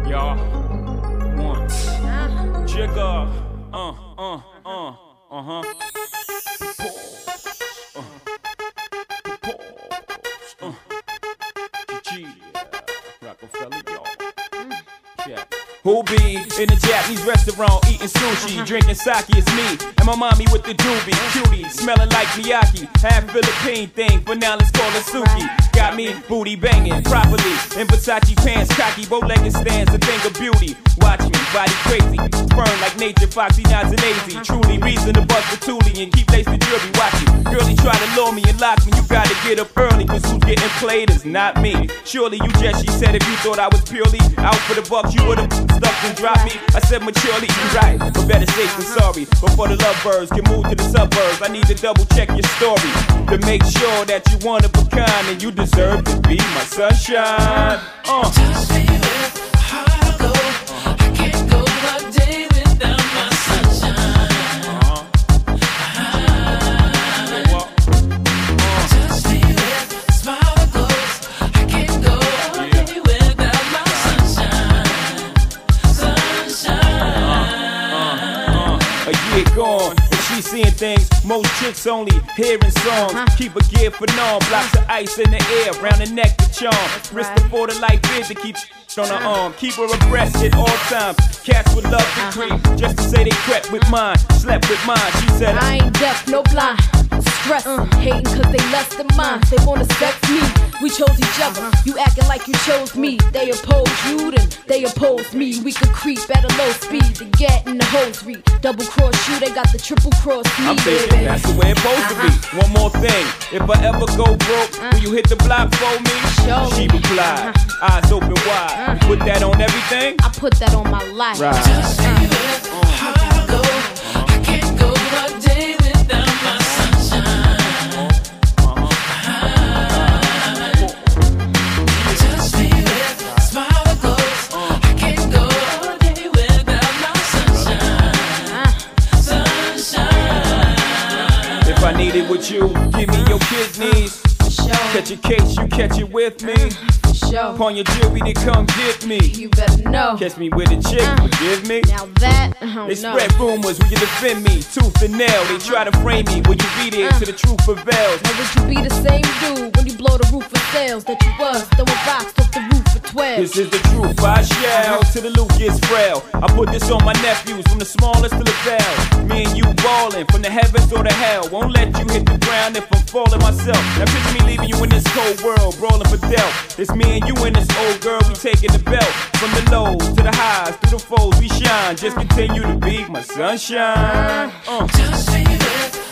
Y'all, once. Jigga, Rockefeller, y'all. Yeah. Who be in a Japanese restaurant eating sushi, drinking sake? It's me and my mommy with the doobie, cutie, smelling like Miyaki. Half Philippine thing, but now let's call it Suki. Got me booty banging properly in Versace pants, cocky, bow-legged stands, a thing of beauty. Watch me, body crazy, burn like nature, foxy, nods and easy. Truly reason to bust the toolie and keep lace the jury. Watching, girlie try to lure me and lock me. You gotta get up early, cause who's getting played is not me. Surely you just, she said, if you thought I was purely out for the bucks, you would've stuck and dropped me. I said maturely, you right, but better safe than sorry. Before the lovebirds can move to the suburbs, I need to double check your story to make sure that you one of a kind and you deserve to be my sunshine. Touch me with a heart of gold. I can't go a day without my sunshine. Touch me with a smile of gold. I can't go a day without my sunshine. A year gone, and she seeing things most chicks only hearing songs. Keep a gear for non, blocks of ice in the air, round the neck to charm. Risk before the life is to keep on her arm. Keep her abreast at all times. Cats would love to creep, just to say they crept with mine, slept with mine. She said I ain't deaf, no blind. Stress, hating cause they less than mine. They wanna sex me, we chose each other. You acting like you chose me. They oppose you, then they oppose me. We could creep at a low speed to get in the hosiery. Double cross you, they got the triple cross me. I'm thinking that's the way it's supposed to be. One more thing, if I ever go broke, will you hit the block for me? She replied, eyes open wide. You put that on everything? I put that on my life. Right. Touch me with a heart of gold. I can't go a day without my sunshine. Touch me with a smile of gold. I can't go a day without my sunshine. Sunshine. If I need it with you, give me your kidneys. Catch a case, you catch it with me. Upon your jewelry to come get me. You better know. Catch me with a chick, forgive me. Now that, I don't They know. spread rumors, will you defend me? Tooth and nail, they try to frame me. Will you be there till the truth prevails? Now would you be the same dude when you blow the roof of sales that you was throwing rocks off the roof for 12? This is the truth, I shall, till the loot gets frail. I put this on my nephews, from the smallest to the veil. Me and you ballin', from the heavens or the hell. Won't let you hit the ground if I'm falling myself. Now picture me leaving you in this cold world, brawling for death. It's me and you and this old girl, we taking the belt. From the lows to the highs, through the foes we shine. Just continue to be my sunshine. Touch me with